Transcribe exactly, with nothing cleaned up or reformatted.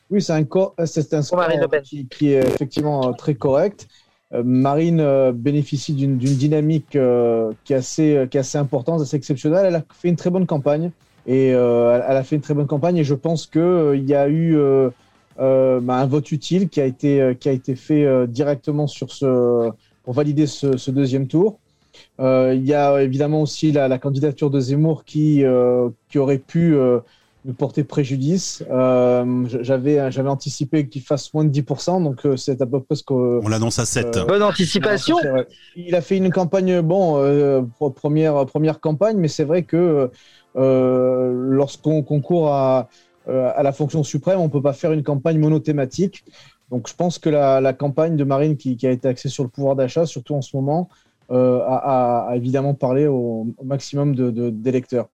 Oui, c'est un, co- c'est un score Marine Le Pen. qui, qui est effectivement euh, très correct. Euh, Marine euh, bénéficie d'une, d'une dynamique euh, qui est assez, qui est assez importante, assez exceptionnelle. Elle a fait une très bonne campagne et euh, elle, elle a fait une très bonne campagne et je pense que euh, il y a eu euh, euh, bah, un vote utile qui a été, euh, qui a été fait euh, directement sur ce, pour valider ce, ce deuxième tour. Euh, il y a évidemment aussi la, la candidature de Zemmour qui, euh, qui aurait pu euh, nous porter préjudice. Euh, j'avais, j'avais anticipé qu'il fasse moins de dix pour cent, donc euh, c'est à peu près ce que. On l'annonce à sept. Euh, Bonne anticipation. c'est vrai. Il a fait une campagne, bon, euh, première, première campagne, mais c'est vrai que euh, lorsqu'on concourt à, euh, à la fonction suprême, on ne peut pas faire une campagne monothématique. Donc je pense que la, la campagne de Marine qui, qui a été axée sur le pouvoir d'achat, surtout en ce moment, euh, a, a, a évidemment parlé au, au maximum de, de, d'électeurs.